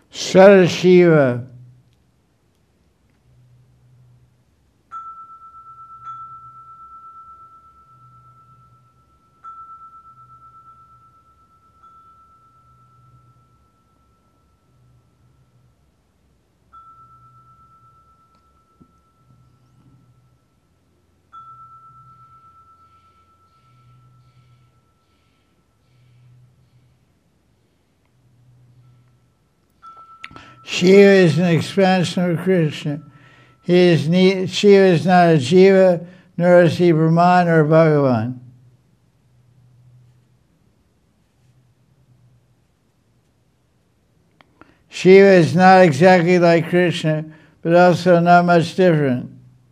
Sadashiva. Shiva is an expansion of Krishna. Shiva is not a Jiva, nor is he Brahman or Bhagavan. Shiva is not exactly like Krishna, but also not much different.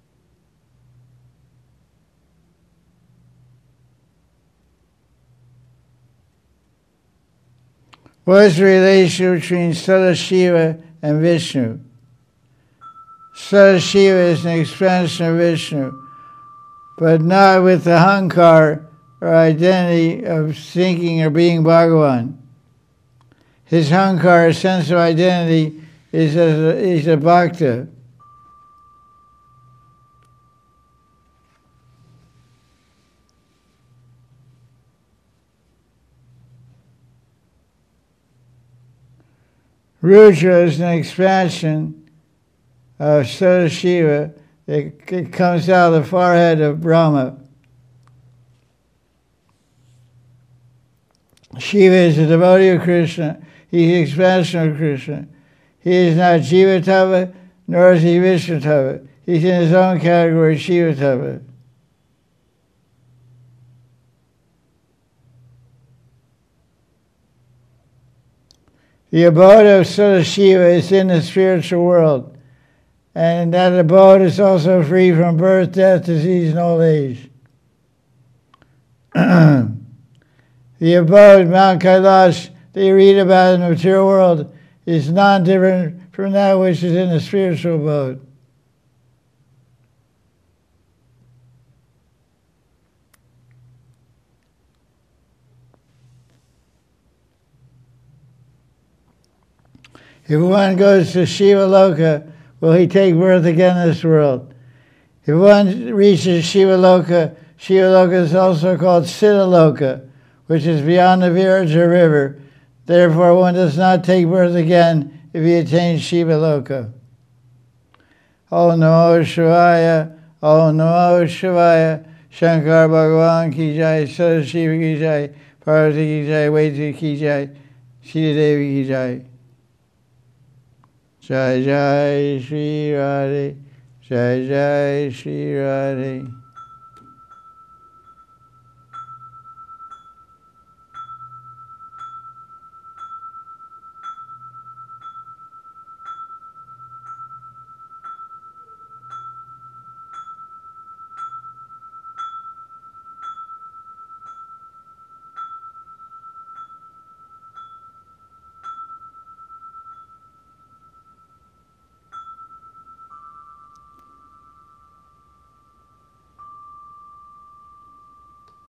What is the relation between Sadashiva and Vishnu? Sadashiva is an expansion of Vishnu, but not with the Hankar or identity of thinking or being Bhagavan. His Hankar, sense of identity, is a Bhakta. Rudra is an expansion of Sadashiva that comes out of the forehead of Brahma. Shiva is a devotee of Krishna. He's the expansion of Krishna. He is not Jivatava, nor is he Vishnutava. He's in his own category, Shivatava. The abode of Sadashiva is in the spiritual world, and that abode is also free from birth, death, disease, and old age. The abode, Mount Kailash, that you read about in the material world, is non-different from that which is in the spiritual abode. If one goes to Shiva Loka, will he take birth again in this world? If one reaches Shiva Loka is also called Siddha Loka, which is beyond the Viraja river. Therefore, one does not take birth again if he attains Shiva Loka. Om Namo Shivaya, Om Namo Shivaya, Shankar Bhagavan ki jai, Sadashiva ki jai, Parvati ki jai, Vaiti ki jai, Sita Devi ki jai. Jai Jai Shri Radhe, Jai Jai Shri Radhe.